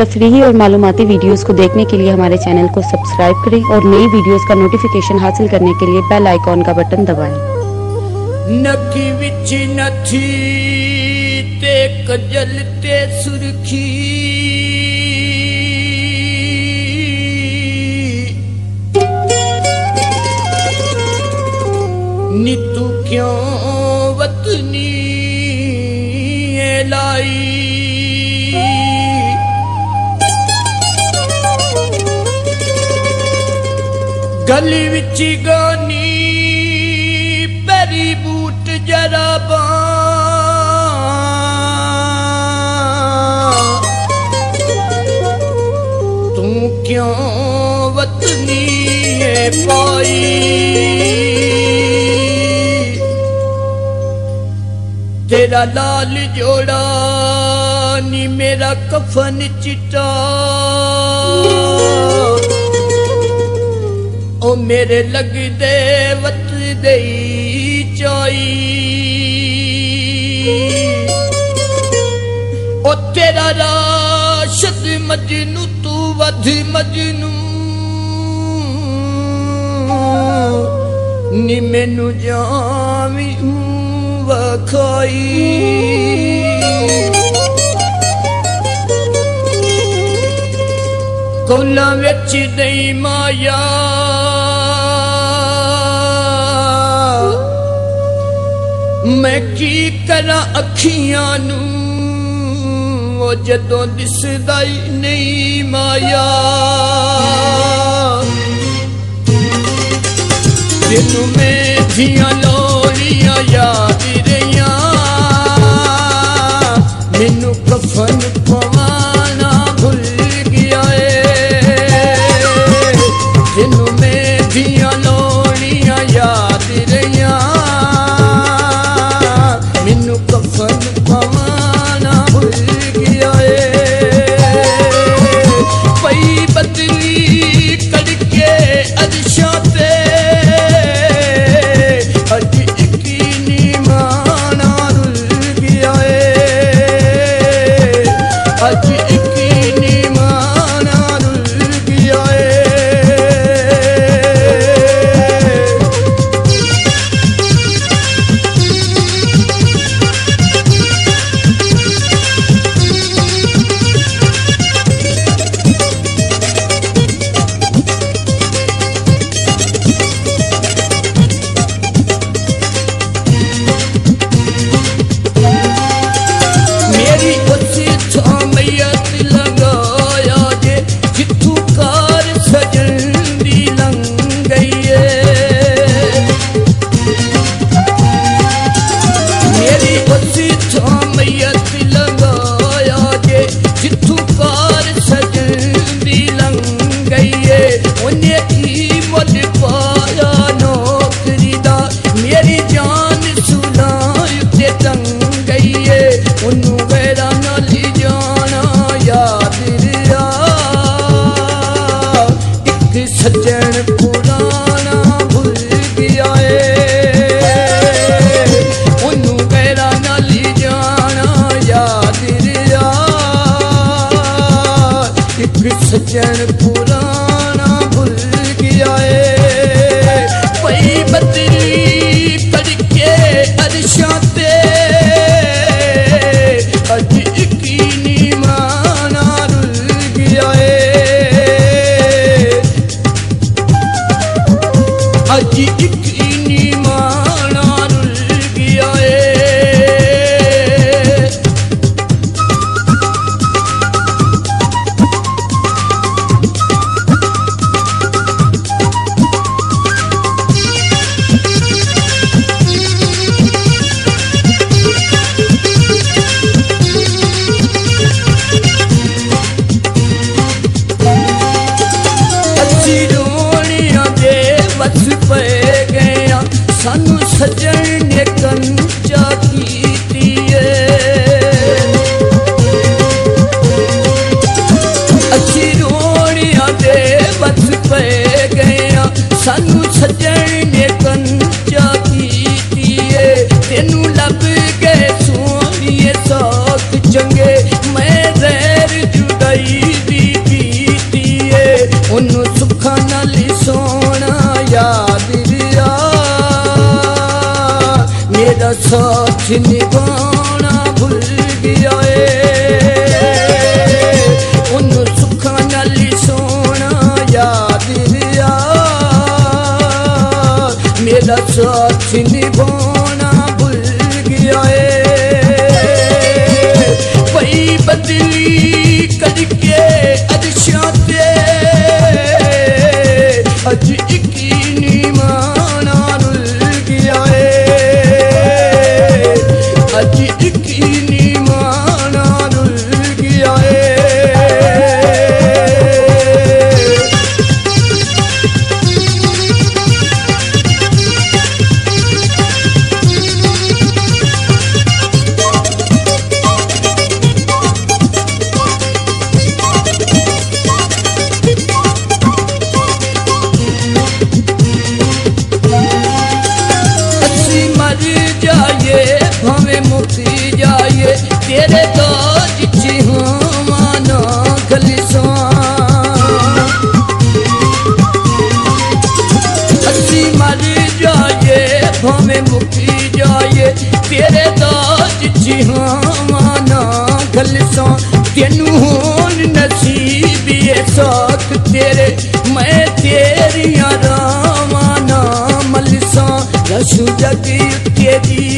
तफरीही और मालूमाती वीडियोस को देखने के लिए हमारे चैनल को सब्सक्राइब करें और नई वीडियोस का नोटिफिकेशन हासिल करने के लिए बेल आइकॉन का बटन दबाएं। नकी विच नथी ते कजल ते सुरखी नी तू क्यों वतनी लाई गली विच गानी पैरी बूट जराबा तू क्यों वतनी पाई तेरा लाल जोड़ा नी मेरा कफन चिट्टा ओ मेरे लगदे वत दे चाई ओ तेरा राशद मजनू तू वध मजनू नी मैनू जावी वखाई कोला विच नहीं माया मैं की करा अखियां नू वो जदों दिसदा ही नहीं माया तेनू में जियां लोरियां याद रहियां मैनू कफन पवाना भुल गया तेनू में जियां लोरियां याद रहियां मैनू कफन पवाना भुल गया पई बदली कड़के अरशां ते अज यकीनी माना रुल गया अज यकीनी माना रुल गया सज्जन पुराना भुल गया ओनू गैरा नाल जाना याद रहा एक सज्जन पुराना भुल गया पई बदली कड़के अरशां ते अज यकीनी माना रुल गया अज यकीनी माना रुल गया असी रोनिया दे बस पे गया सानू सजन ने कंचा कीती असी रोनिया दे बस पे गया सानू सजन ने कंचा कीती तेनू लब गए सोनिए साथ चंगे मैं जहर जुदाई मेरा साथ निभाना भुल गया उन सुखा नाल सोना याद रिया मेरा साथ निभाना भुल गया पई बदली करके अदशा ते अज इकीनी माना रुल गया अज इकीनी माना रुल गया हमें मुक्ति जाए तेरे तो जिची हूँ मानो खलिसा अस्सी मर जाए हमें मुक्ति जाए तेरे तो जिची हूँ मानो खलिसा तेनू होन नसीब ये साथ तेरे मैं तेरिया रामाना मलसा रसू जगी तेरी